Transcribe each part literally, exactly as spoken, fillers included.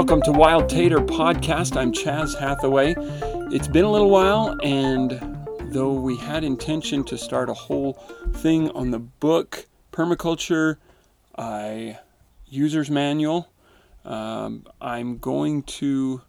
Welcome to Wild Tater Podcast. I'm Chaz Hathaway. It's been a little while, and though we had intention to start a whole thing on the book, Permaculture, I, User's Manual, um, I'm going to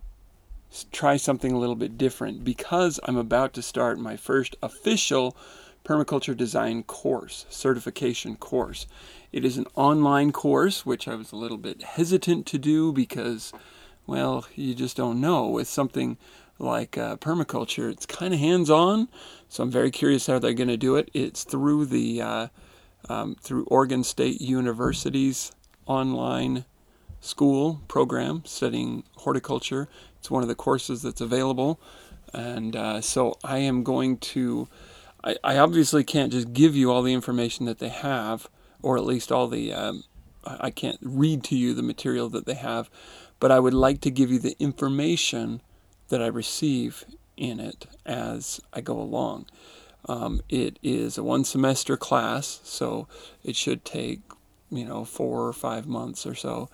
try something a little bit different because I'm about to start my first official permaculture design course, certification course. It is an online course, which I was a little bit hesitant to do because, well, you just don't know. With something like uh, permaculture, it's kind of hands-on, so I'm very curious how they're going to do it. It's through the uh, um, through Oregon State University's online school program studying horticulture. It's one of the courses that's available, and uh, so I am going to. I, I obviously can't just give you all the information that they have, or at least all the, um, I can't read to you the material that they have, but I would like to give you the information that I receive in it as I go along. Um, it is a one semester class, so it should take, you know, four or five months or so.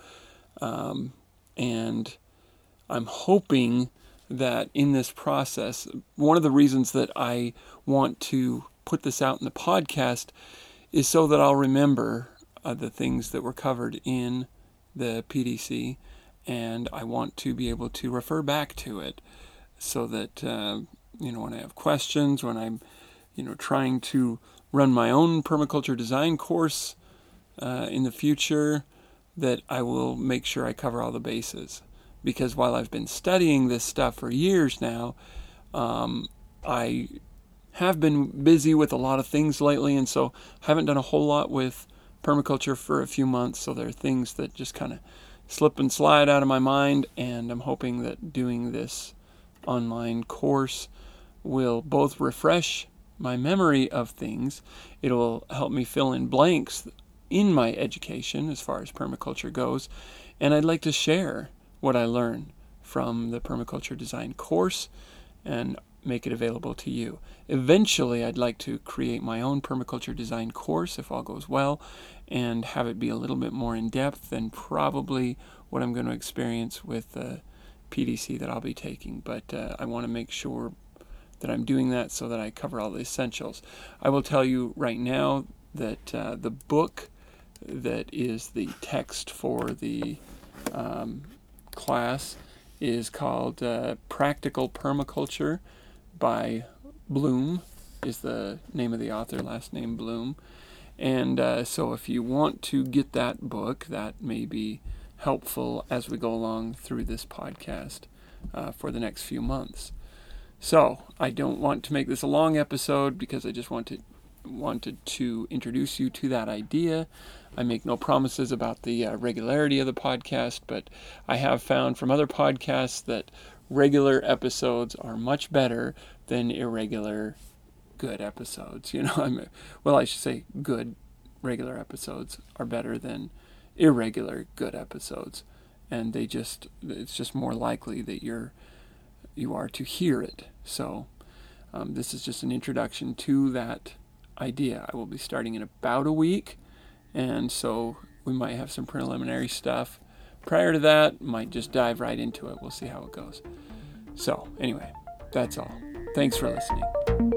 Um, and I'm hoping that in this process, one of the reasons that I want to put this out in the podcast is so that I'll remember uh, the things that were covered in the P D C, and I want to be able to refer back to it so that, uh, you know, when I have questions, when I'm, you know, trying to run my own permaculture design course uh, in the future, that I will make sure I cover all the bases. Because while I've been studying this stuff for years now, um, I have been busy with a lot of things lately, and so haven't done a whole lot with permaculture for a few months, so there are things that just kind of slip and slide out of my mind, and I'm hoping that doing this online course will both refresh my memory of things, it will help me fill in blanks in my education as far as permaculture goes, and I'd like to share what I learn from the permaculture design course and make it available to you. Eventually, I'd like to create my own permaculture design course if all goes well and have it be a little bit more in depth than probably what I'm going to experience with the P D C that I'll be taking. But uh, I want to make sure that I'm doing that so that I cover all the essentials. I will tell you right now that uh, the book that is the text for the um, class is called uh, Practical Permaculture by Bloom, is the name of the author, last name Bloom. And uh, so if you want to get that book, that may be helpful as we go along through this podcast uh, for the next few months. So I don't want to make this a long episode because I just wanted wanted to introduce you to that idea. I make no promises about the uh, regularity of the podcast, but I have found from other podcasts that regular episodes are much better than irregular good episodes. You know, I'm well, I should say good regular episodes are better than irregular good episodes, and they just it's just more likely that you're you are to hear it. So um, this is just an introduction to that idea. I will be starting in about a week, and so we might have some preliminary stuff prior to that. Might just dive right into it. We'll see how it goes. So anyway, that's all. Thanks for listening.